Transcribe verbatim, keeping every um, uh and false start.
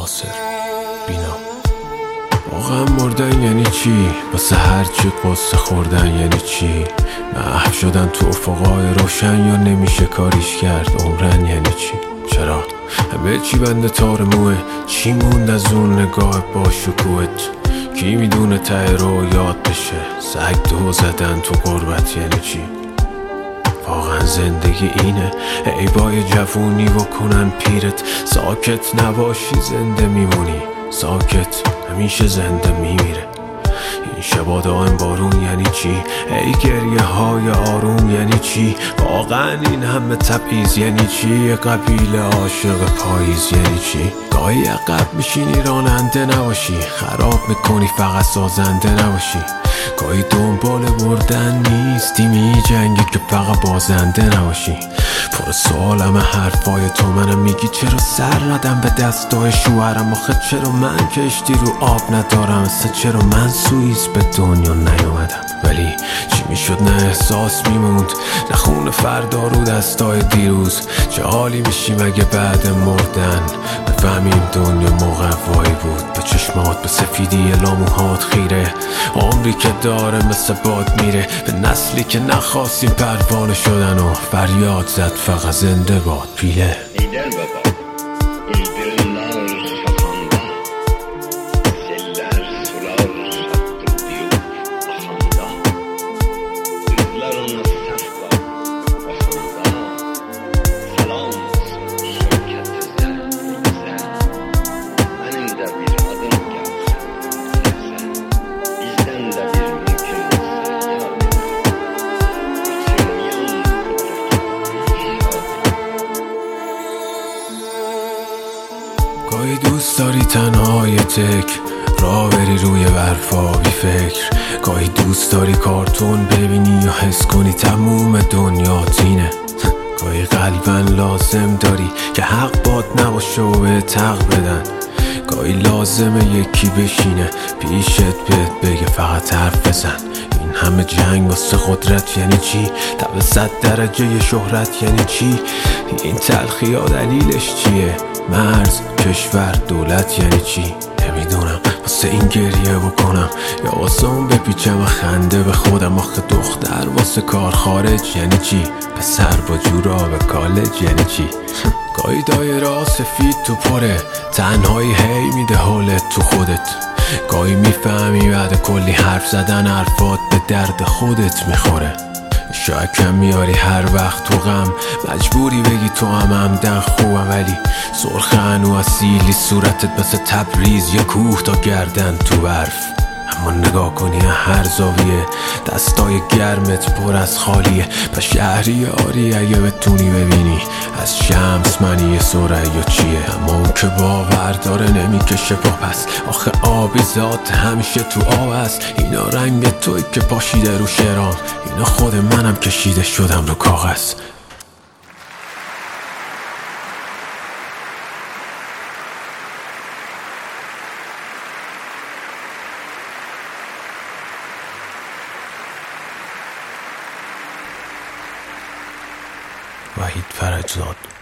یاسر بینا. واقعا مردن یعنی چی؟ واسه هرچی قصه خوردن یعنی چی؟ محو شدن تو افقای روشن یا نمیشه کاریش کرد عمرن یعنی چی؟ چرا؟ همه چی بنده تار موه؟ چی موند از اون نگاه با شکوهت؟ کی میدونه ته رو یاد بشه؟ سگ دو زدن تو غربت یعنی چی؟ واقعا زندگی اینه؟ ای بای جوونی بکنن پیرت، ساکت نباشی زنده میمونی، ساکت همیشه زنده میمیره. این شبا دائم بارون یعنی چی؟ ای گریه های آروم یعنی چی؟ واقعا این همه تبعیض یعنی چی؟ قبیله عاشق پاییز یعنی چی؟ گاهی عقب میشینی راننده نباشی، خراب میکنی فقط سازنده نباشی. گاهی دنبال بردن نیستی، می جنگی که فقط بازنده نباشی. پر سوالم حرفای تو، منم میگی چرا سر ندم به دستای شوهرم؟ آخه چرا من کشتی رو آب ندارم؟ اصلا چرا من سوئیس به دنیا نیومدم؟ ولی چی میشد نه احساس میموند، نه خون فردا رو دستای دیروز. چه حالی میشیم اگه بعد مردن بفهمیم دنیا مقوایی بود؟ به چشمات به سفیدی لاموهات خیره، عمری که داره مثل باد میره. به نسلی که نخواستیم پروانه شدن و فریاد زد فقط زنده باد پیله. گاهی دوست داری تنهای تک راه بری روی برفا بی فکر، گاهی دوست داری کارتون ببینی یا حس کنی تموم دنیا تینه. گاهی قلبن لازم داری که حق باد نباشه و به تق بدن، گاهی لازمه یکی بشینه پیشت بهت بگه فقط حرف بزن. این همه جنگ واسه قدرت یعنی چی؟ تا به صد درجه شهرت یعنی چی؟ این تلخی ها دلیلش چیه؟ مرز، کشور، دولت یعنی چی؟ نمیدونم واسه این گریه بکنم یا واسه اون بپیچم و خنده به خودم. آخه دختر واسه کار خارج یعنی چی؟ پسر با جورا به کالج یعنی چی؟ گاهی دایره سفید تو پره، تنهایی هی میده حالت تو خودت. گاهی میفهمی بعد کلی حرف زدن حرفات به درد خودت میخوره. شاید کم میاری هر وقت تو غم، مجبوری بگی تو هم همدن خوبم، ولی سرخ هنو اصیلی صورتت مثل تبریز یا کوه تا گردن تو برف. اما نگاه کنی هر زاویه دستای گرمت پر از خالیه. پس شهری آری اگه بتونی ببینی از شمس منی ثریا چیه؟ اما اون که باور داره نمیکشه پا پس، آخه آبی ذات همیشه تو آب است. اینا رنگ توی که پاشیده رو شرام، اینا خود منم کشیده شدم رو کاغذ. وحید فرجزاد.